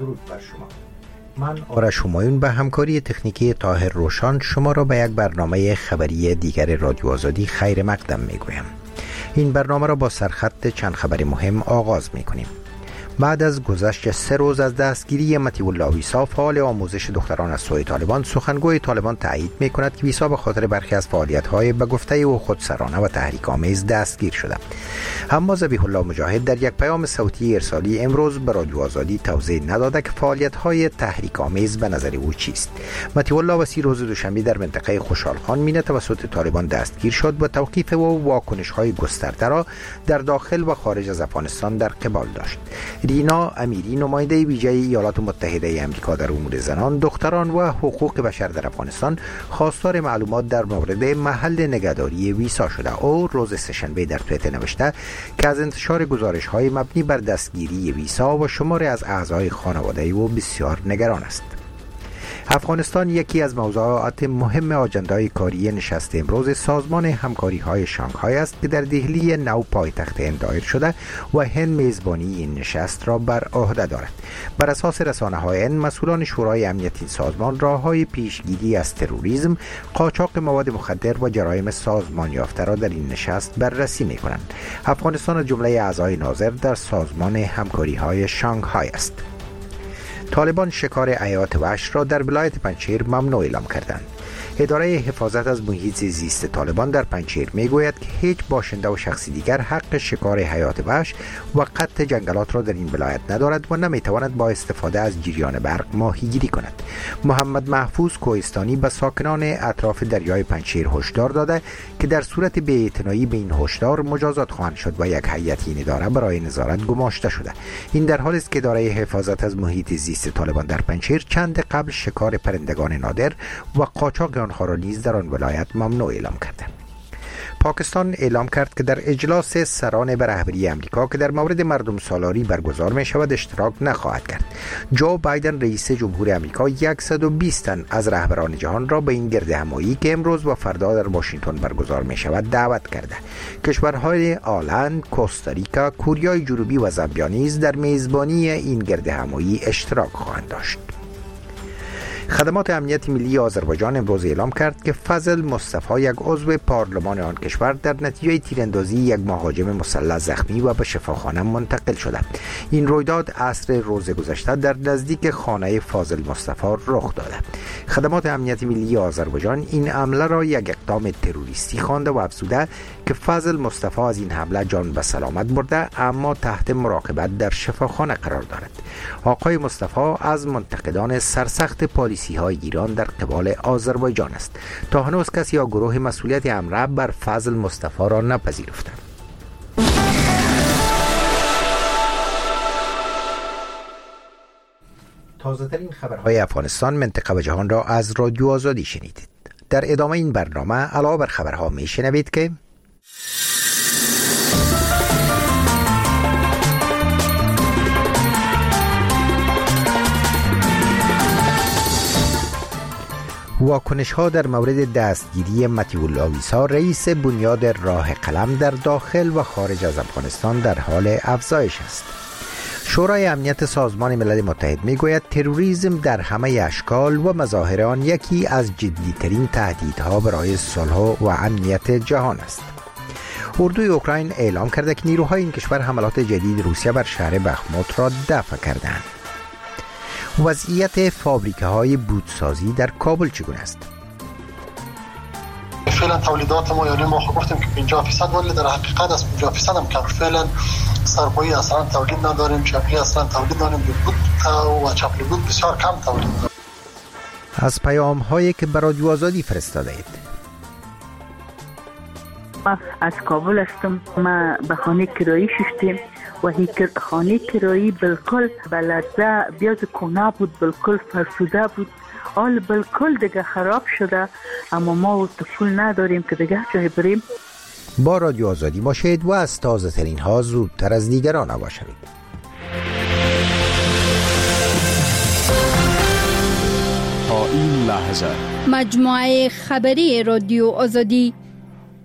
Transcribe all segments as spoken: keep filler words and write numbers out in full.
درود بر شما. من آرش همایون به همکاری تکنیکی طاهر روشان شما را به یک برنامه خبری دیگر رادیو آزادی خیر مقدم می گویم. این برنامه را با سرخط چند خبر مهم آغاز می کنیم. بعد از گذشت سه روز از دستگیری مطیع الله ویسا، فعال آموزش دختران از سوی طالبان، سخنگوی طالبان تایید می کند که ویسا به خاطر برخی از فعالیت‌های به گفته او خودسرانه و تحریک‌آمیز دستگیر شده. اما ذبیح الله مجاهد در یک پیام صوتی ارسالی امروز به رادیو آزادی توضیح نداده که فعالیت‌های تحریک‌آمیز به نظر او چیست. مطیع الله وسی روز دوشنبه در منطقه خوشحال خان مینه توسط طالبان دستگیر شد و توقیف و واکنش‌های گسترده را در داخل و خارج از افغانستان در قبال داشت. رینا امیری، نماینده ویژه ایالات متحده آمریکا در امور زنان، دختران و حقوق بشر در افغانستان، خواستار معلومات در مورد محل نگهداری ویسا شده. او روز سه‌شنبه در توییتر نوشته که از انتشار گزارش‌های مبنی بر دستگیری ویسا و شمار از اعضای خانواده او بسیار نگران است. افغانستان یکی از موضوعات مهم آجندای کاری نشست امروز سازمان همکاری‌های شانگهای است که در دهلی نو پایتخت هند دایر شده و هند میزبانی این نشست را بر عهده دارد. بر اساس رسانه‌های هند، مسئولان شورای امنیت این سازمان راه‌های پیشگیری از تروریسم، قاچاق مواد مخدر و جرایم سازمان یافته را در این نشست بررسی می‌کنند. افغانستان از جمله اعضای ناظر در سازمان همکاری‌های شانگهای است. طالبان شکار حیات وحش را در ولایت پنجشیر ممنوع اعلام کردند. اداره حفاظت از محیط زیست طالبان در پنجشیر میگوید که هیچ باشنده و شخصی دیگر حق شکار حیات وحش و قطع جنگلات را در این ولایت ندارد و نمیتواند با استفاده از جریان برق ماهیگیری کند. محمد محفوظ کوهستانی به ساکنان اطراف دریای پنجشیر هشدار داده که در صورت بی‌اعتنایی به این هشدار مجازات خواهند شد و یک هیئت این اداره برای نظارت گماشته شده. این در حالی است که اداره حفاظت از محیط زیست طالبان در پنجشیر چند قبل شکار پرندگان نادر و قاچاق آنها را نیز در آن ولایت ممنوع اعلام کرده. پاکستان اعلام کرد که در اجلاس سران به رهبری امریکا که در مورد مردم سالاری برگزار می شود اشتراک نخواهد کرد. جو بایدن رئیس جمهور امریکا صد و بیست تن از رهبران جهان را به این گرد همایی که امروز و فردا در واشنگتن برگزار می شود دعوت کرده. کشورهای آلند، کوستاریکا، کوریای جنوبی و زامبیا نیز در میزبانی این گرد همایی اشتراک خواهند داشت. خدمات امنیت ملی آذربایجان امروز اعلام کرد که فضل مصطفی، یک عضو پارلمان آن کشور، در نتیجه تیراندازی یک مهاجم مسلح زخمی و به شفاخانه منتقل شده. این رویداد عصر روز گذشته در نزدیک خانه فاضل مصطفی رخ داده. خدمات امنیت ملی آذربایجان این حمله را یک اقدام تروریستی خوانده و افزوده که فاضل مصطفی از این حمله جان به سلامت برده اما تحت مراقبت در شفاخانه قرار دارد. آقای مصطفی از منتقدان سرسخت پالیسی های ایران در قبال آذربایجان است. تا هنوز کسی یا گروه مسئولیت حمله بر فضل مصطفی را نپذیرفته. تازه ترین خبرهای افغانستان، منطقه و جهان را از رادیو آزادی شنیدید. در ادامه این برنامه علاوه بر خبرها می شنوید که واکنش ها در مورد دستگیری مطیع الله ویسا، رئیس بنیاد راه قلم، در داخل و خارج از افغانستان در حال افزایش است. شورای امنیت سازمان ملل متحد میگوید تروریسم در همه اشکال و مظاهر آن یکی از جدیترین تهدیدها برای صلح و امنیت جهان است. اردوی اوکراین اعلام کرده که نیروهای این کشور حملات جدید روسیه بر شهر بخموت را دفع کردند. وضعیت فابریکه های بودسازی در کابل چگونه است؟ فعلا تولیدات ما، یعنی ما گفتیم که پنجاه درصد، ولی در حقیقت از پنجاه درصد هم کم. فعلا سرپایی اصلا تولید نداریم، چپلی اصلا تولید نداریم، بود و چپلی بود بسیار کم تولید داریم. از پیام هایی که برای رادیو آزادی فرستاده اید. ما از کابل هستم. ما به خانه کرایی شدیم و هی خانه کرایی بالکل بلده بیاز کنه بود، بالکل فرسوده بود، حال بالکل دیگه خراب شده. اما ما پول نداریم که دیگه جای بریم. با رادیو آزادی باشید و از تازه ترین ها زودتر از دیگران آگاه شوید. تا این لحظه مجموعه خبری رادیو آزادی.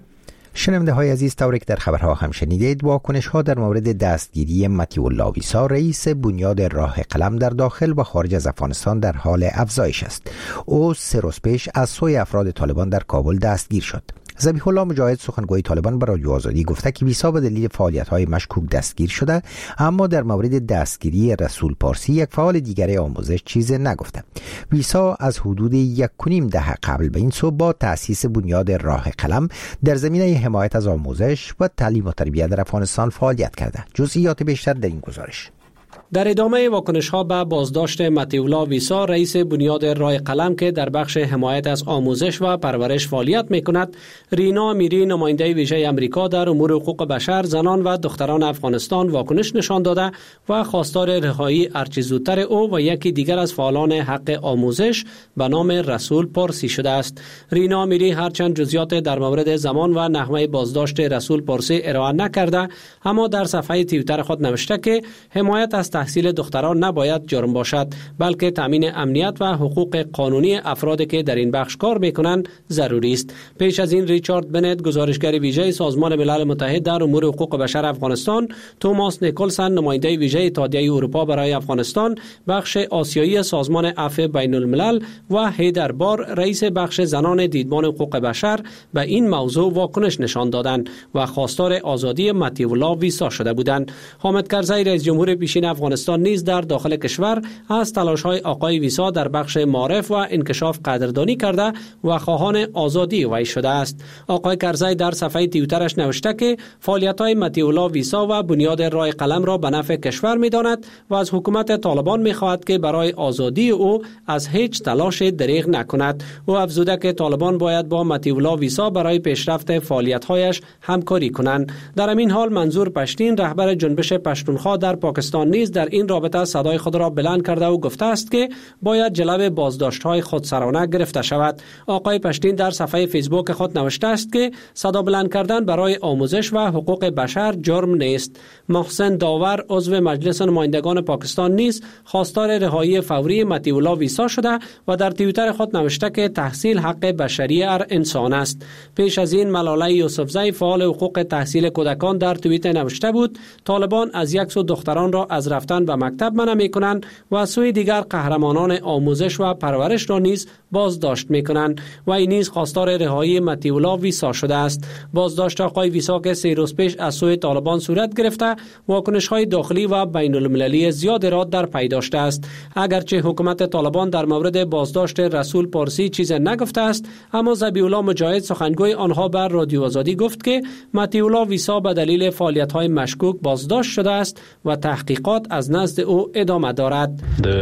شنونده های عزیز، طوری که در خبرها هم شنیدید، واکنش ها در مورد دستگیری مطیع الله ویسا رئیس بنیاد راه قلم در داخل و خارج از افغانستان در حال افزایش است. او سه روز پیش از سوی افراد طالبان در کابل دستگیر شد. ذبیح الله مجاهد سخنگوی طالبان به رادیو آزادی گفته که ویسا به دلیل فعالیت‌های مشکوک دستگیر شده، اما در مورد دستگیری رسول پارسی یک فعال دیگر آموزش چیز نگفته. ویسا از حدود یک و نیم دهه قبل به این سو با تأسیس بنیاد راه قلم در زمینه حمایت از آموزش و تعلیم و تربیت در افغانستان فعالیت کرده. جزئیات بیشتر در این گزارش. در ادامه واکنش‌ها به بازداشت مطیع الله ویسا رئیس بنیاد راه قلم که در بخش حمایت از آموزش و پرورش فعالیت می‌کند، رینا امیری نماینده ویژه آمریکا در امور حقوق بشر، زنان و دختران افغانستان واکنش نشان داده و خواستار رهایی هرچه زودتر او و یکی دیگر از فعالان حق آموزش به نام رسول پارسی شده است. رینا امیری هرچند جزئیات در مورد زمان و نحوه بازداشت رسول پارسی ارائه نکرده، اما در صفحه توییتر خود نوشته که حمایت از تحصیل دختران نباید جرم باشد، بلکه تامین امنیت و حقوق قانونی افرادی که در این بخش کار میکنند ضروری است. پیش از این ریچارد بنت گزارشگر ویژه سازمان ملل متحد در امور حقوق بشر افغانستان، توماس نیکلسن نماینده ویژه اتحادیه اروپا برای افغانستان بخش آسیایی سازمان عفو بین الملل و هیدر بار رئیس بخش زنان دیدبان حقوق بشر به این موضوع واکنش نشان دادند و خواستار آزادی مطیع الله ویسا شده بودند. حامد کرزی رئیس جمهور پیشین افغانستان نیز در داخل کشور از تلاش‌های آقای ویسا در بخش معارف و انکشاف قدردانی کرده و خواهان آزادی وی شده است. آقای کرزی در صفحه توییترش نوشته که فعالیت‌های مطیع الله ویسا و بنیاد راه قلم را به نفع کشور می‌داند و از حکومت طالبان می‌خواهد که برای آزادی او از هیچ تلاش دریغ نکند. او افزوده که طالبان باید با مطیع الله ویسا برای پیشرفت فعالیت‌هایش همکاری کنند. در همین حال منظور پشتین رهبر جنبش پشتونخوا در پاکستان نیز در این رابطه صدای خود را بلند کرده و گفته است که باید جلوه بازداشت‌های خودسرانه گرفته شود. آقای پشتین در صفحه فیسبوک خود نوشته است که صدا بلند کردن برای آموزش و حقوق بشر جرم نیست. محسن داور عضو مجلس نمایندگان پاکستان نیز خواستار رهایی فوری مطیع الله ویسا شده و در توییتر خود نوشته که تحصیل حق بشری هر انسان است. پیش از این ملاله یوسفزی فعال حقوق تحصیل کودکان در توییت نوشته بود طالبان از یک سو دختران را از رفتن به مکتب منع می‌کنند و از سوی دیگر قهرمانان آموزش و پرورش را نیز بازداشت می‌کنند و این نیز خواستار رهایی مطیع الله ویسا شده است. بازداشت آقای ویسا که سه روز پیش از سوی طالبان صورت گرفته، واکنش‌های داخلی و بین المللی زیاد را در پی داشته است. اگرچه حکومت طالبان در مورد بازداشت رسول پارسی چیز نگفته است، اما ذبیح الله مجاهد سخنگوی آنها بر رادیو آزادی گفت که مطیع الله ویسا به دلیل فعالیت‌های مشکوک بازداشت شده است و تحقیقات از نزد او ادامه دارد.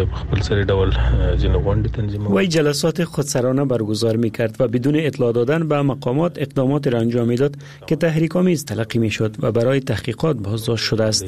وی جلسات خودسرانه برگزار می‌کرد و بدون اطلاع دادن به مقامات اقدامات را انجام می‌داد که تحریک‌آمیز تلقی می‌شد و برای تحقیقات بازداشت شده است.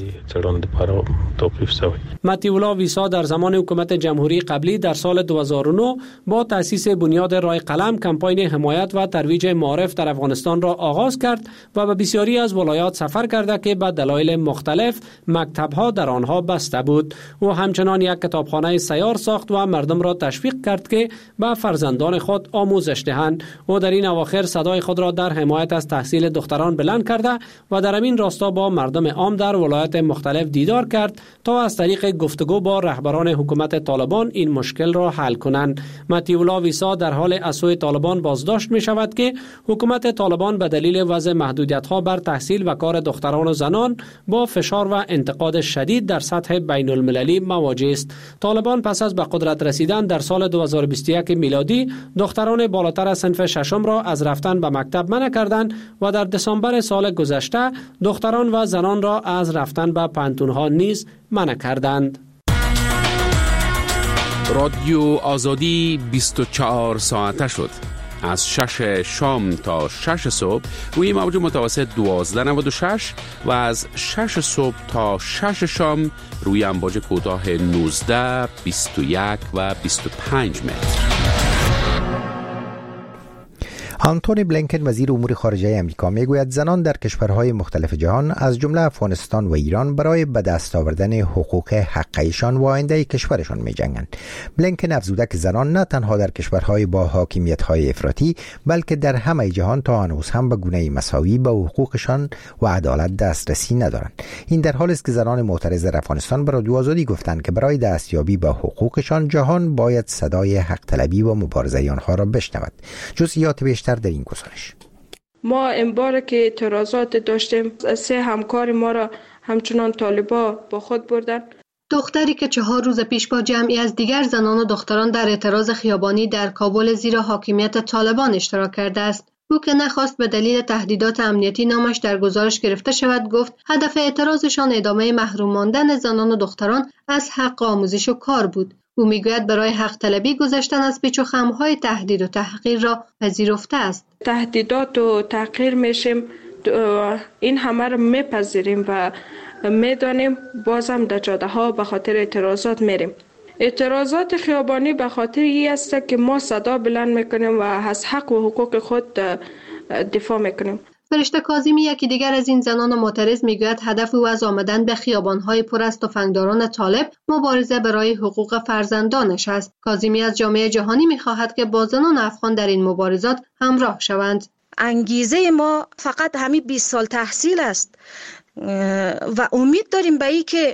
مطیع الله ویسا در زمان حکومت جمهوری قبلی در سال دو هزار و نه با تأسیس بنیاد راه قلم کمپاین حمایت و ترویج معارف در افغانستان را آغاز کرد و به بسیاری از ولایات سفر کرده که به دلایل مختلف مکتب‌ها در آنها بسته بود. او همچنان یک کتابخانه سیار ساخت و مردم را تشویق کرد که به فرزندان خود آموزش دهند. او در این اواخر صدای خود را در حمایت از تحصیل دختران بلند کرده و در همین راستا با مردم عام در ولایات مختلف دیدار کرد تا از طریق گفتگو با رهبران حکومت طالبان این مشکل را حل کنند. مطیع الله ویسا در حال از سوی طالبان بازداشت می شود که حکومت طالبان به دلیل وضع محدودیت‌ها بر تحصیل و کار دختران و زنان با فشار و انتقاد شدید در سطح بین المللی مواجه است. طالبان پس از به قدرت رسیدن در سال دو هزار و بیست و یک میلادی دختران بالاتر از صنف ششم را از رفتن به مکتب منع کردند و در دسامبر سال گذشته دختران و زنان را از رفتن به پانتون‌ها نیز منع کردند. رادیو آزادی بیست و چهار ساعته شد. از شش شام تا شش صبح روی موج متوسط دوازده نود و شش و از شش صبح تا شش شام روی امواج کوتاه نوزده، بیست و یک و بیست و پنج متر. آنتونی بلینکن وزیر امور خارجه آمریکا میگوید زنان در کشورهای مختلف جهان از جمله افغانستان و ایران برای به دست آوردن حقوق حقیقیشان و آینده کشورشان می‌جنگند. بلینکن افزوده که زنان نه تنها در کشورهای با حاکمیت‌های افراطی بلکه در همه جهان تا هنوز هم به گونه مساوی به حقوقشان و عدالت دسترسی ندارند. این در حالی است که زنان معترض در افغانستان به رادیو آزادی گفتند که برای دستیابی به حقوقشان جهان باید صدای حق طلبی و مبارزه آنها را بشنود. جزئیات بیشتر در این گزارش. ما این بار که اعتراضات داشتیم، سه همکار ما را همچنان طالبا با خود بردن. دختری که چهار روز پیش با جمعی از دیگر زنان و دختران در اعتراض خیابانی در کابل زیر حاکمیت طالبان اشتراک کرده است. او که نخواست به دلیل تهدیدات امنیتی نامش در گزارش گرفته شود گفت هدف اعتراضشان ادامه محروم ماندن زنان و دختران از حق آموزش و کار بود. او میگوید برای حق طلبی گذشتن از پیچ و خم‌های تهدید و تحقیر را پذیرفته است. تهدیدات و تحقیر میشیم، این همه را میپذیریم و میدانیم، بازم در جاده ها به خاطر اعتراضات میریم. اعتراضات خیابانی به خاطر این است که ما صدا بلند میکنیم و از حق و حقوق خود دفاع میکنیم. فرشته کاظمی یکی دیگر از این زنان معترض میگوید هدف او از آمدن به خیابان‌های پر از تفنگداران طالب مبارزه برای حقوق فرزندانش است. کاظمی از جامعه جهانی میخواهد که با زنان افغان در این مبارزات همراه شوند. انگیزه ما فقط همین بیست سال تحصیل است و امید داریم به این که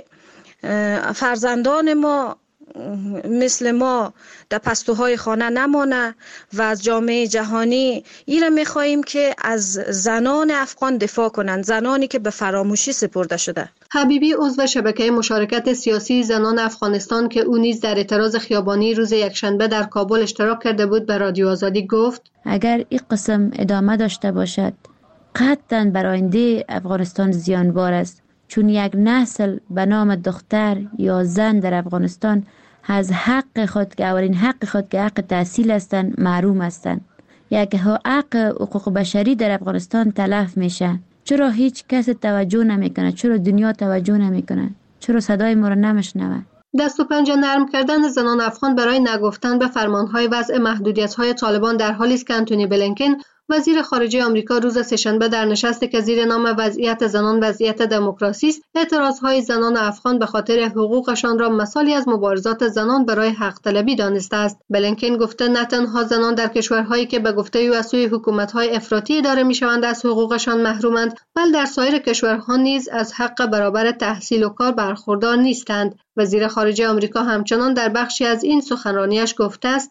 فرزندان ما مثل ما در پستوهای خانه نمانه و از جامعه جهانی ایره میخواییم که از زنان افغان دفاع کنند، زنانی که به فراموشی سپرده شده. حبیبی عضو شبکه مشارکت سیاسی زنان افغانستان که او نیز در اعتراض خیابانی روز یکشنبه در کابل اشتراک کرده بود به رادیو آزادی گفت اگر این قسم ادامه داشته باشد قطعاً بر آینده افغانستان زیانبار است، چون یک نسل به نام دختر یا زن در افغانستان از حق خود که اولین حق خود که حق تحصیل هستند محروم هستند. یک حق حقوق بشری در افغانستان تلف میشه. چرا هیچ کس توجه نمیکنه؟ چرا دنیا توجه نمیکنه؟ چرا صدای ما را نمیشنوه؟ دست و پنجه نرم کردن زنان افغان برای نگفتن به فرمانهای وضع محدودیت‌های طالبان در حالی است که آنتونی بلینکن وزیر خارجه آمریکا روز سه‌شنبه در نشستی که زیر نام وضعیت زنان وضعیت دموکراسی است، اعتراضهای زنان افغان به خاطر حقوقشان را مثالی از مبارزات زنان برای حق طلبی دانسته است. بلینکن گفته نه تنها زنان در کشورهایی که به گفته او از سوی حکومت‌های افراطی اداره می‌شوند از حقوقشان محرومند، بلکه در سایر کشورها نیز از حق برابر تحصیل و کار برخوردار نیستند. وزیر خارجه آمریکا همچنان در بخشی از این سخنرانیش گفته است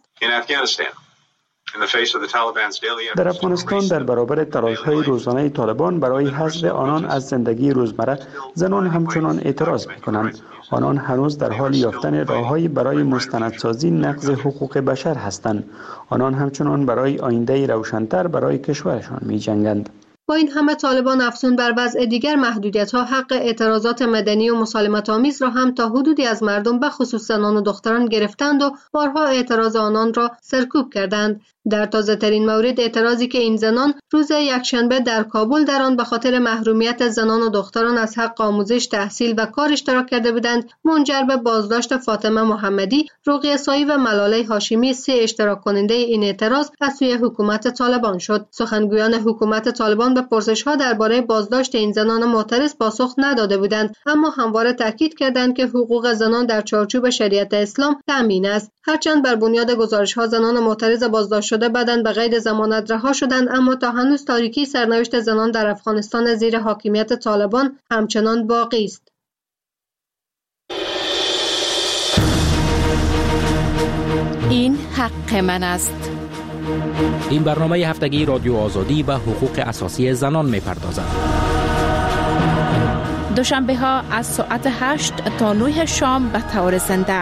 در افغانستان در برابر تلاش‌های روزانه طالبان برای حذف آنان از زندگی روزمره، زنان همچنان اعتراض می‌کنند. آنان هنوز در حال یافتن راه‌هایی برای مستندسازی نقض حقوق بشر هستند. آنان همچنان برای آینده روشن‌تر برای کشورشان می‌جنگند. با این همه طالبان افزون بر وضع دیگر محدودیت‌ها حق اعتراضات مدنی و مسالمت آمیز را هم تا حدودی از مردم به خصوص زنان و دختران گرفتند و بارها اعتراض آنان را سرکوب کردند. در تازه ترین مورد اعتراضی که این زنان روز یکشنبه در کابل در آن به خاطر محرومیت زنان و دختران از حق آموزش، تحصیل و کار اشتراک کرده بودند، منجر به بازداشت فاطمه محمدی، رقیه سایی و ملاله هاشمی، سه اشتراک کننده این اعتراض از سوی حکومت طالبان شد. سخنگویان حکومت طالبان به پرسش‌ها درباره بازداشت این زنان معترض پاسخ نداده بودند، اما همواره تاکید کردند که حقوق زنان در چارچوب شریعت اسلام تامین است. هرچند بر بنیاد گزارش‌ها زنان معترض بازداشت شده بعداً به قید ضمانت رها شدند، اما تا هنوز تاریکی سرنوشت زنان در افغانستان زیر حاکمیت طالبان همچنان باقی است. این حق من است. این برنامه هفتگی رادیو آزادی به حقوق اساسی زنان می‌پردازد. دوشنبه ها از ساعت هشت تا نه شام به طور زنده.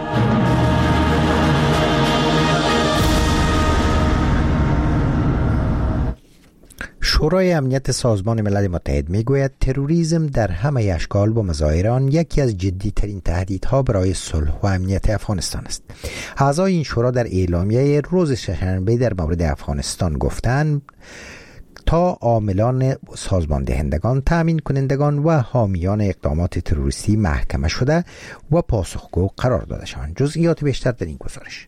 شورای امنیت سازمان ملل متحد میگوید تروریسم در همه اشکال و مظاهر آن یکی از جدی‌ترین تهدیدها برای صلح و امنیت افغانستان است. اعضای این شورا در اعلامیه روز سه‌شنبه در مورد افغانستان گفتند تا عاملان سازمان دهندگان، تأمین کنندگان و حامیان اقدامات تروریستی محکمه شده و پاسخگو قرار داده شوند. جزئیات بیشتر در این گزارش.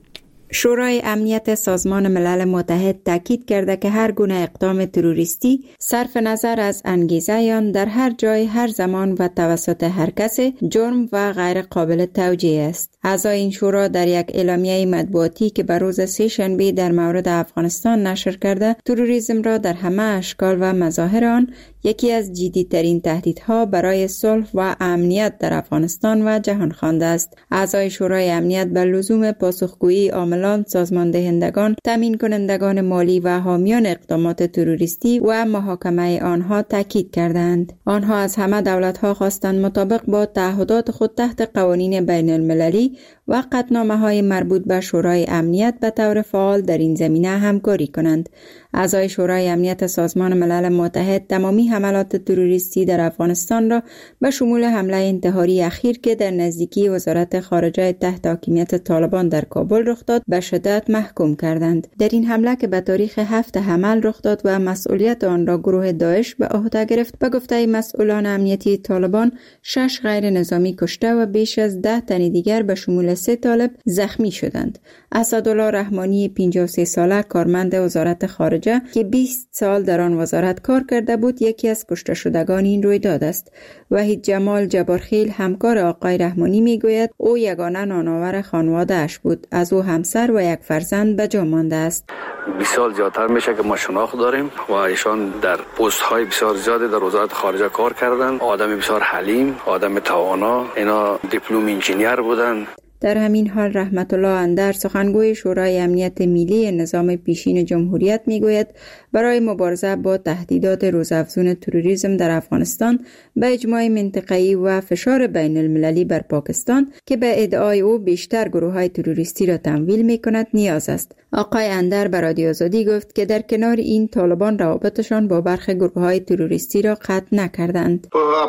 شورای امنیت سازمان ملل متحد تاکید کرده که هر گونه اقدام تروریستی صرف نظر از انگیزه آن در هر جای هر زمان و توسط هر کس جرم و غیر قابل توجیه است. اعضای این شورا در یک اعلامیه مطبوعاتی که بر روز سه شنبه در مورد افغانستان نشر کرده، تروریسم را در همه اشکال و مظاهر آن یکی از جدی‌ترین تهدیدها برای صلح و امنیت در افغانستان و جهان خوانده است. اعضای شورای امنیت بر لزوم پاسخگویی عاملان، سازمان دهندگان، تامین کنندگان مالی و حامیان اقدامات تروریستی و محاکمه آنها تاکید کردند. آنها از همه دولت‌ها خواستند مطابق با تعهدات خود تحت قوانین بین المللی و قطعنامه‌های مربوط به شورای امنیت به طور فعال در این زمینه همکاری کنند. اعضای شورای امنیت سازمان ملل متحد تمامی حملات تروریستی در افغانستان را به شمول حمله انتحاری اخیر که در نزدیکی وزارت خارجه تحت حاکمیت طالبان در کابل رخ داد به شدت محکوم کردند. در این حمله که به تاریخ هفت حمل رخ داد و مسئولیت آن را گروه داعش به عهده گرفت، به گفته مسئولان امنیتی طالبان شش غیر نظامی کشته و بیش از ده تن دیگر به شمول سه طالب زخمی شدند. اسدالله رحمانی پنجاه و سه ساله کارمند وزارت خارجه که بیست سال در آن وزارت کار کرده بود یکی از کشته شدگان این رویداد است. وحید جمال جبارخیل همکار آقای رحمانی میگوید او یگانه نانآور خانواده اش بود. از او همسر و یک فرزند به جا مانده است. بیست سال زیادتر میشه که ما شناخت داریم و ایشان در پست های بسیار زیادی در وزارت خارجه کار کردن. آدم بسیار حلیم، آدم توانا، اینا دیپلم انجینیر بودن. در همین حال رحمت الله اندر سخنگوی شورای امنیت ملی نظام پیشین جمهوریت میگوید برای مبارزه با تهدیدات روزافزون تروریسم در افغانستان به اجماع منطقه‌ای و فشار بین المللی بر پاکستان که به ادعای او بیشتر گروه‌های تروریستی را تمویل می‌کند نیاز است. آقای اندر به رادیو آزادی گفت که در کنار این طالبان روابطشان با برخی گروه‌های تروریستی را قطع نکردند.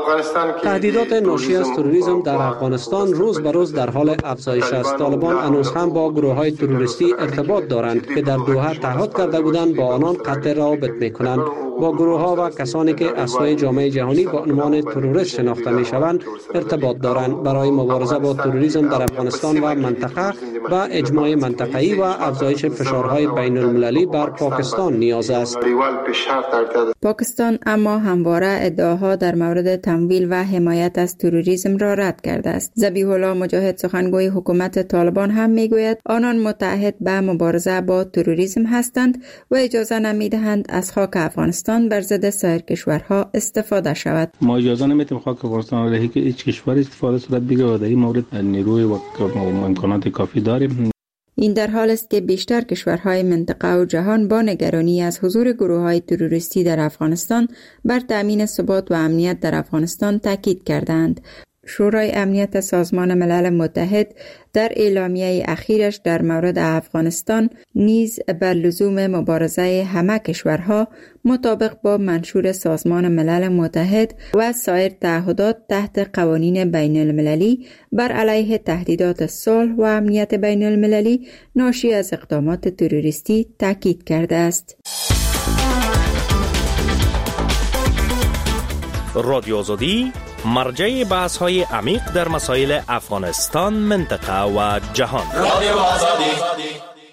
تهدیدات ناشی از تروریسم در افغانستان روز به روز در حال افزایش است. طالبان هنوز هم با گروه‌های تروریستی ارتباط دارند که در دوحه تعهد کرده بودند با آنان قطع روابط می‌کنند. با گروه‌ها و کسانی که از سوی جامعه جهانی با عنوان تروریست شناخته می‌شوند ارتباط دارند. برای مبارزه با تروریسم در افغانستان و منطقه و اجماع منطقه‌ای و افزایش فشارهای بین المللی بر پاکستان نیاز است. پاکستان اما همواره ادعاها در مورد تمویل و حمایت از تروریسم را رد کرده است. ذبیح الله مجاهد سخنگوی حکومت طالبان هم میگوید آنان متحد به مبارزه با تروریسم هستند و اجازه نمیدهند از خاک افغانستان بر ضد سایر کشورها استفاده شود. ما اجازه نمیدیم خاک افغانستان را که هیچ کشور استفاده صورت بگیره و در این مورد نیروی و امکانات کافی داریم. این در حال است که بیشتر کشورهای منطقه و جهان با نگرانی از حضور گروه‌های تروریستی در افغانستان بر تأمین ثبات و امنیت در افغانستان تاکید کردند. شورای امنیت سازمان ملل متحد در اعلامیه اخیرش در مورد افغانستان نیز بر لزوم مبارزه همه کشورها مطابق با منشور سازمان ملل متحد و سایر تعهدات تحت قوانین بین المللی بر علیه تهدیدات صلح و امنیت بین المللی ناشی از اقدامات تروریستی تاکید کرده است. رادیو آزادی مرجع بحث های عمیق در مسائل افغانستان، منطقه و جهان. رادیو آزادی.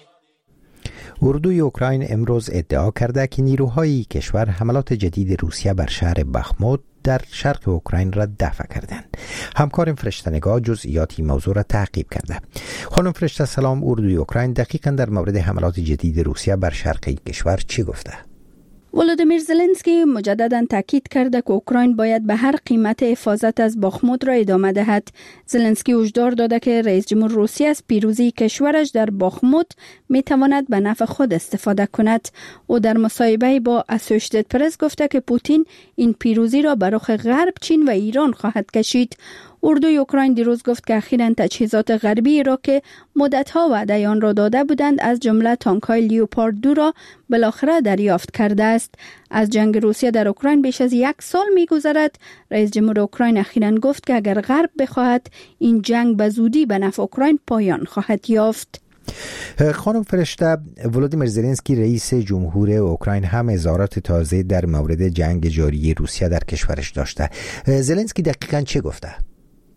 اردوی اوکراین امروز ادعا کرده که نیروهای کشور حملات جدید روسیه بر شهر بخموت در شرق اوکراین را دفع کردند. همکارم فرشته نگاه جزئیات موضوع را تعقیب کرده. خانم فرشته سلام. اردوی اوکراین دقیقاً در مورد حملات جدید روسیه بر شرق این کشور چی گفته؟ ولودیمیر زلنسکی مجددا تاکید کرده که اوکراین باید به هر قیمت حفاظت از باخموت را ادامه دهد. زلنسکی هشدار داده که رئیس جمهور روسیه از پیروزی کشورش در باخموت می تواند به نفع خود استفاده کند. او در مصاحبه با اسوشییتد پرس گفته که پوتین این پیروزی را به رخ غرب، چین و ایران خواهد کشید. اردوی اوکراین دیروز گفت که اخیراً تجهیزات غربی را که مدت‌ها وعده آن را داده بودند از جمله تانک‌های لیوپارد دو را بالاخره دریافت کرده است. از جنگ روسیه در اوکراین بیش از یک سال می‌گذرد. رئیس جمهور اوکراین اخیراً گفت که اگر غرب بخواهد این جنگ به زودی به نفع اوکراین پایان خواهد یافت. خانم فرشته، ولودیمیر زلنسکی رئیس جمهور اوکراین هم اظهارات تازه در مورد جنگ جاری روسیه در کشورش داشته. زلنسکی دقیقاً چه گفته؟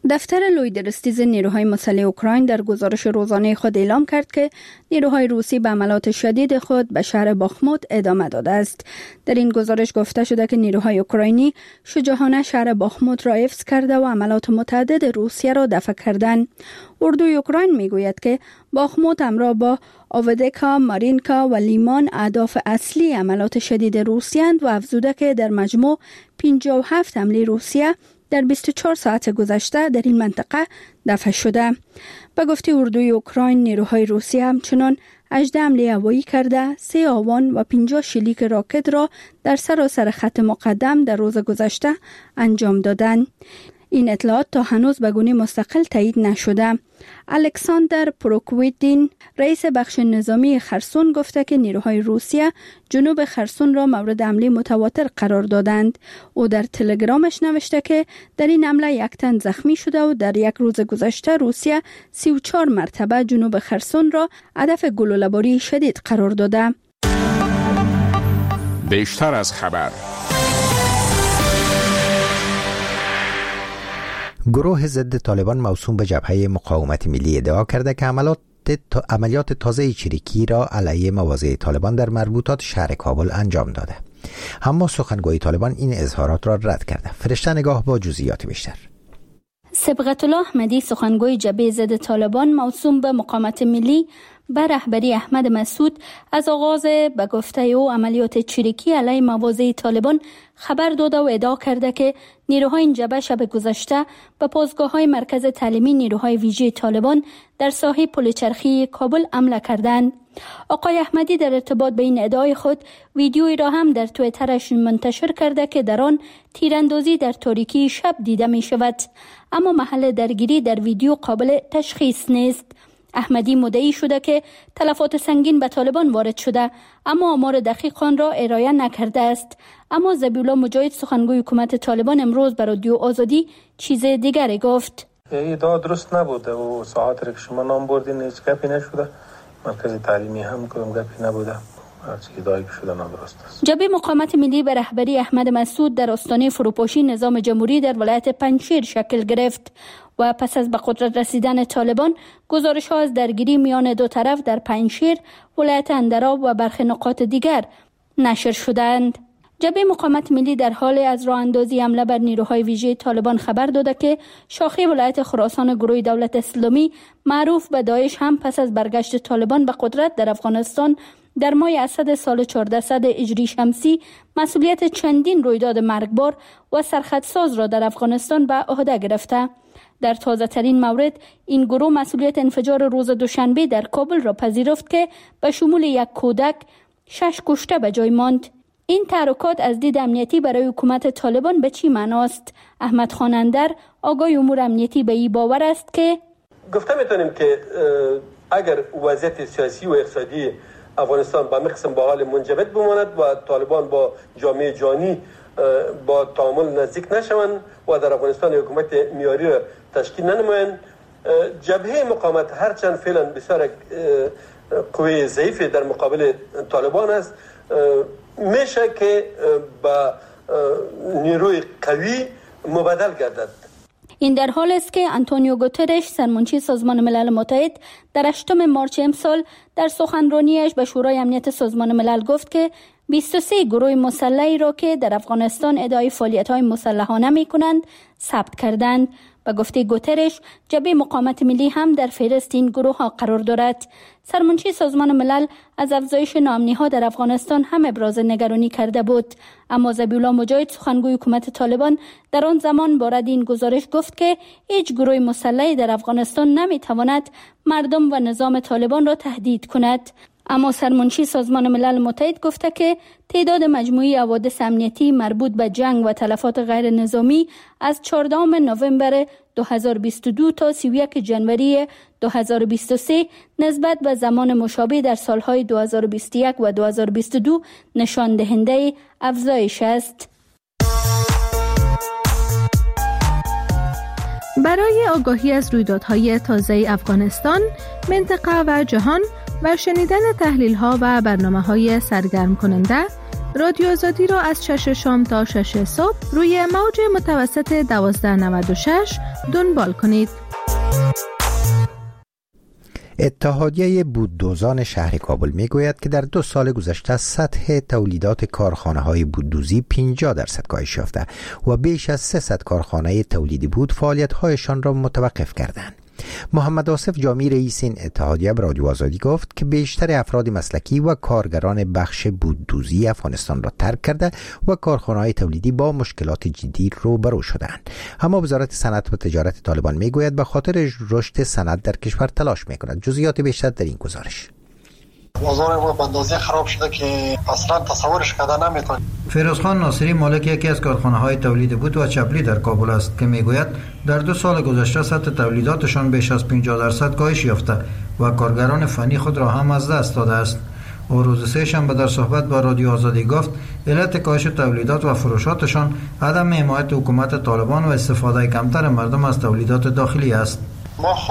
دفتر لویدرستیز نیروهای مسلح اوکراین در گزارش روزانه خود اعلام کرد که نیروهای روسی به عملیات شدید خود به شهر باخموت ادامه داده است. در این گزارش گفته شده که نیروهای اوکراینی شجاعانه شهر باخموت را حفظ کرده و عملیات متعدد روسیه را دفع کردند. اردوی اوکراین میگوید که باخموت همراه با آودکا، مارینکا و لیمان اهداف اصلی عملیات شدید روسیه و افزوده که در مجموع پنجاه و هفت حمله روسیه در بیست و چهار ساعت گذشته در این منطقه دفع شده. به گفته اردوی اوکراین، نیروهای روسیه همچنان هجده حمله هوایی کرده، سه آوان و پنجاه شلیک راکت را در سراسر خط مقدم در روز گذشته انجام دادند. این اطلاعات تا هنوز به گونه مستقل تایید نشده. الکساندر پروکویدین، رئیس بخش نظامی خرسون، گفته که نیروهای روسیه جنوب خرسون را مورد حمله متواتر قرار دادند. او در تلگرامش نوشته که در این حمله یک تن زخمی شده و در یک روز گذشته روسیه سی و چهار مرتبه جنوب خرسون را هدف گلوله‌باری شدید قرار داده. بیشتر از خبر. گروه ضد طالبان موسوم به جبهه مقاومت ملی ادعا کرده که عملیات عملیات تازه چریکی را علیه مواضع طالبان در مربوطات شهر کابل انجام داده. اما سخنگوی طالبان این اظهارات را رد کرده. فرشته نگاه با جزئیات بیشتر. صبغت الله احمدی، سخنگوی جبهه ضد طالبان موسوم به مقاومت ملی، به رهبری احمد مسعود از آغاز به گفته او عملیات چریکی علیه مواضع طالبان خبر داده و ادعا کرده که نیروهای این جبهه شب گذشته به پاسگاه‌های مرکز تعلیمی نیروهای ویژه طالبان در ساحه پل چرخی کابل حمله کردند. آقای احمدی در ارتباط به این ادعای خود ویدیویی را هم در توییترش منتشر کرده که در آن تیراندازی در تاریکی شب دیده می شود، اما محل درگیری در ویدیو قابل تشخیص نیست. احمدی مدعی شده که تلفات سنگین به طالبان وارد شده، اما آمار دقیق آن را ارائه نکرده است. اما ذبیح الله مجاهد، سخنگوی حکومت طالبان، امروز به رادیو آزادی چیز دیگری گفت. ادعا درست نبوده و ساعت را که شما نام بردین هیچ گپی نشده، مرکز تعلیمی هم کدام گپی نبوده، هرچی ادعایی که شده نادرست است. جبهه مقاومت ملی به رهبری احمد مسعود در آستانه فروپاشی نظام جمهوری در ولایت پنجشیر شکل گرفت و پس از به قدرت رسیدن طالبان گزارش ها از درگیری میان دو طرف در پنجشیر، ولایت اندراب و برخی نقاط دیگر نشر شدند. جبهه مقاومت ملی در حال از راه اندازی حمله بر نیروهای ویژه طالبان خبر داده که شاخه ولایت خراسان گروه دولت اسلامی معروف به داعش هم پس از برگشت طالبان به قدرت در افغانستان در ماه اسد سال چهاردهصد هجری شمسی مسئولیت چندین رویداد مرگبار و سرخطساز را در افغانستان به عهده گرفته. در تازه ترین مورد این گروه مسئولیت انفجار روز دوشنبه در کابل را پذیرفت که به شمول یک کودک شش کشته به جای ماند. این تحرکات از دید امنیتی برای حکومت طالبان به چی معناست؟ احمد خانندر، آگاه امور امنیتی، به این باور است که گفته میتونیم که اگر وضعیت سیاسی و اقتصادی افغانستان به مقسم با حال منجمد بماند و طالبان با جامعه جهانی با تعامل نزدیک نشوند و در افغانستان حکومت میاری را تشکیل ننمایند، جبهه مقاومت هرچند فعلا بسیار قوی ضعیف در مقابل طالبان است، میشه که با نیروی قوی مبادل گردد. این در حال است که آنتونیو گوترش، سرمنشی سازمان ملل متحد، در هشتم مارچ امسال در سخنرانیش به شورای امنیت سازمان ملل گفت که بیست و سه گروه مسلحی را که در افغانستان ادعای فعالیت‌های مسلحانه می‌کنند ثبت کردند. به گفته گوترش، جبهه مقاومت ملی هم در فهرست این گروه ها قرار دارد. سرمنشی سازمان ملل از افزایش ناامنی‌ها در افغانستان هم ابراز نگرانی کرده بود، اما ذبیح الله مجاهد، سخنگوی حکومت طالبان، در آن زمان بارد این گزارش گفت که هیچ گروه مسلحی در افغانستان نمی‌تواند مردم و نظام طالبان را تهدید کند. اما سرمنشی سازمان ملل متحد گفته که تعداد مجموعی حوادث امنیتی مربوط به جنگ و تلفات غیر نظامی از چهاردهم نوامبر دو هزار و بیست و دو تا سی و یک ژانویه دو هزار و بیست و سه نسبت به زمان مشابه در سالهای دو هزار و بیست و یک و دو هزار و بیست و دو نشان دهنده افزایش است. برای آگاهی از رویدادهای تازه افغانستان، منطقه و جهان و شنیدن تحلیل‌ها و برنامه‌های سرگرم کننده، رادیو آزادی را از شش شام تا شش صبح روی موج متوسط دوازده نود و شش دنبال کنید. اتحادیه بوددوزان شهر کابل میگوید که در دو سال گذشته سطح تولیدات کارخانه‌های بوددوزی پنجاه درصد کاهش یافته و بیش از سیصد کارخانه تولیدی بود فعالیت‌هایشان را متوقف کردند. محمد آصف جامی رئیس این اتحادیه به رادیو آزادی گفت که بیشتر افراد مسلکی و کارگران بخش بوددوزی افغانستان را ترک کرده و کارخانه‌های تولیدی با مشکلات جدی روبرو شدند. اما وزارت صنعت و تجارت طالبان میگوید به خاطر رشد صنعت در کشور تلاش میکند. جزئیات بیشتر در این گزارش. بازار ما به اندازه خراب شده که اصلا تصورش کردن نمیتونیم. فیروزخان ناصری مالک یکی از کارخانه‌های تولید بود و چپلی در کابل است که میگوید در دو سال گذشته سطح تولیداتشان بیش از پنجاه درصد کاهش یافته و کارگران فنی خود را هم از دست داده است. او روز سه شنبه در صحبت با رادیو آزادی گفت علت کاهش تولیدات و فروشاتشان عدم حمایت حکومت طالبان و استفاده کمتر مردم از تولیدات داخلی است. ما خو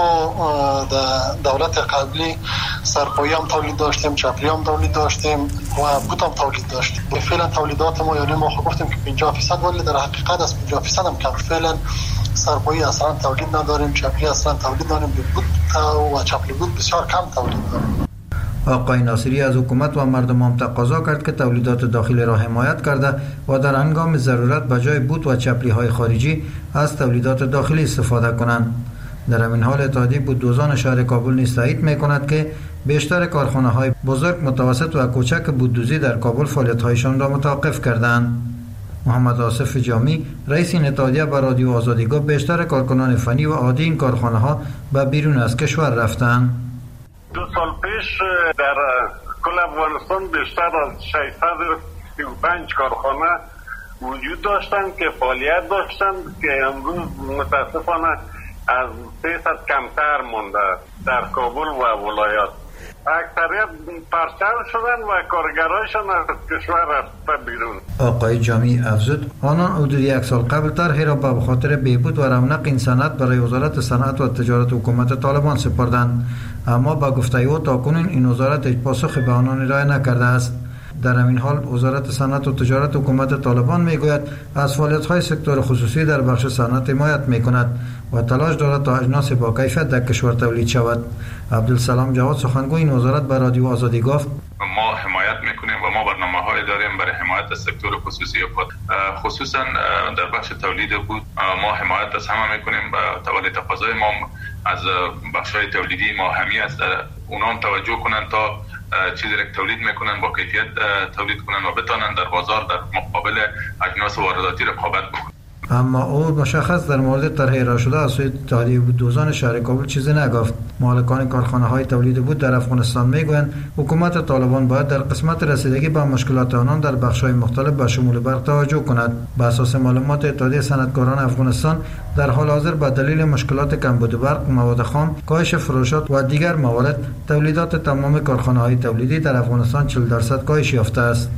در دولت قبلی سرپایی هم تولید داشتیم، چپلی هم تولید داشتیم و بوت هم تولید داشتیم. فعلا تولیدات ما یعنی ما خو گفتیم که پنجاه درصد ولی در حقیقت از پنجاه درصد هم کم. فعلا سرپایی اصلا تولید نداریم، چپلی اصلا تولید نداریم، بوت و چپلی بوت بسیار کم تولید داریم. آقای ناصری از حکومت و مردم هم تقاضا کرد که تولیدات داخلی را حمایت کرده و در هنگام ضرورت به جای بوت و چپلی های خارجی از تولیدات داخلی استفاده کنند. در همین حال اتحادیه بوددوزان شهر کابل نیز تایید می‌کند که بیشتر کارخانه‌های بزرگ، متوسط و کوچک بوددوزی در کابل فعالیت‌هایشان را متوقف کردند. محمد آصف جامی رئیس این اتحادیه به رادیو آزادی گفت بیشتر کارکنان فنی و عادی این کارخانه‌ها به بیرون از کشور رفتند. دو سال پیش در کل افغانستان بیشتر از ششصد و سی و پنج کارخانه وجود داشتند که فعالیت داشتند که امروز متاسفانه از سیصد کمتر مونده در کابل و ولایات. اکثریت پرچم شدن و کارگرایشان از کشور رفته بیرون. آقای جامی افزود آنان حدود یک سال قبل طرحی را به خاطر بهبود و رونق این صنعت برای وزارت صنعت و تجارت حکومت طالبان سپردند، اما با گفته او تاکنون این وزارت هیچ پاسخی به آنان ارائه نکرده است. در همین حال وزارت صنعت و تجارت حکومت طالبان میگوید از فعالیت‌های سکتور خصوصی در بخش صنعت حمایت میکند و تلاش دارد تا اجناس با کیفیت در کشور تولید شود. عبدالسلام جواد سخنگوی این وزارت به رادیو آزادی گفت ما حمایت میکنیم و ما برنامه‌های داریم برای حمایت از سکتور خصوصی خود، خصوصا در بخش تولید بود. ما حمایت از همه میکنیم و ولی تقاضای ما از بخش‌های تولیدی ما همی است در اونام توجه کنند تا چیزی را تولید میکنن با کیفیت تولید کنن و بتانن در بازار در مقابل اجناس وارداتی رقابت بکنن. اما او مشخص در مورد طرح ارائه شده از سوی اتحادیه بوددوزان شهر کابل چیزی نگفت. مالکان کارخانه‌های تولید بود در افغانستان میگویند حکومت طالبان باید در قسمت رسیدگی به مشکلات آنان در بخش‌های مختلف به شمول برق توجه کند. بر اساس معلومات اتحادیه صنعتکاران افغانستان در حال حاضر به دلیل مشکلات کمبود برق، مواد خام، کاهش فروشات و دیگر موارد تولیدات تمام کارخانه‌های تولیدی در افغانستان چهل درصد کاهش یافته است.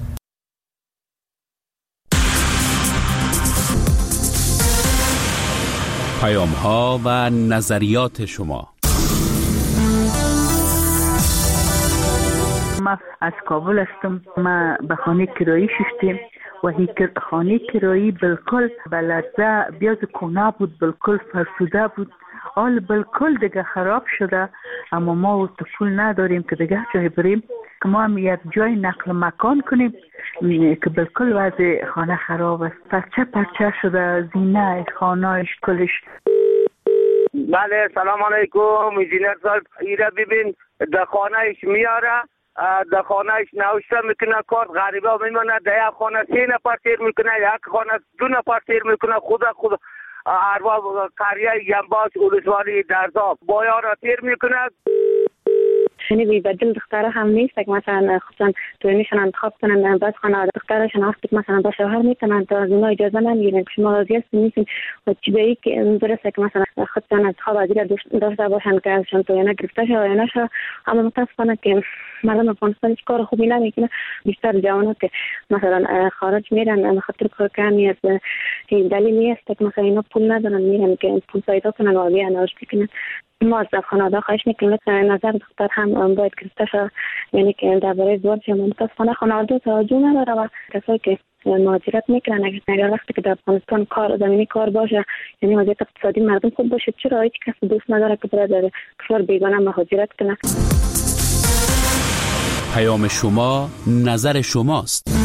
پیام ها و نظریات شما. ما از کابل هستم. ما به خانه کرایی شدیم و هی خانه کرایی بالکل بلده بیاز کنا بود، بالکل فرسوده بود، حال بالکل دیگه خراب شده. اما ما تو پول نداریم که دیگه جای بریم که ما هم یک جای نقل مکان کنیم که بالکل وضع خانه خراب است، پرچه پرچه شده، زینه خانهش کلش. بله سلام علیکم انجینر صاحب، ایره ببین در خانهش میاره، در خانهش نوشته میکنه کارت غریبه میمونه، در یک خانه سه نفر تیر میکنه، یک خانه دو نفر تیر میکنه، خود خود ارباب قریه ینباش ولسوالی درزاب بایا را تیر میکنه. یعنی بی‌بدل دختره هم نیست که مثلا خصوصا تویمیشون انتخاب کنن، بعد خانواده دخترشون هست که مثلا با شوهر میتونن تا از اونها اجازه نمیگیرن که شما راضی هستین نیستین و چی به یک درسته که مثلا خودشان انتخاب عادی داشته باشن که ازشان توی نگرفته شه و یا نشه. اما متاسفانه که مردم افغانستان هیچ کار خوبی نمیکنه. بیشتر جوانات که مثلا خارج میرن به خاطر کار کمی است، دلیلی است که مثلا اینا پول ندارن میرن که پول پیدا کنن و بیان اوش بکنن. ما از خانواده خواهش میکنیم نظر دختر هم باید گرفته شد، یعنی که درباره ازدواج هم متاسفانه خانواده توجه نداره و کسایی که مهاجرت میکنن اگر وقتی که در افغانستان کار زمینی کار باشه، یعنی وضعیت اقتصادی مردم خوب باشه، چرا هیچ کس دوست نداره که برای در کشور بیگانه مهاجرت کنه؟ پیام شما نظر شماست.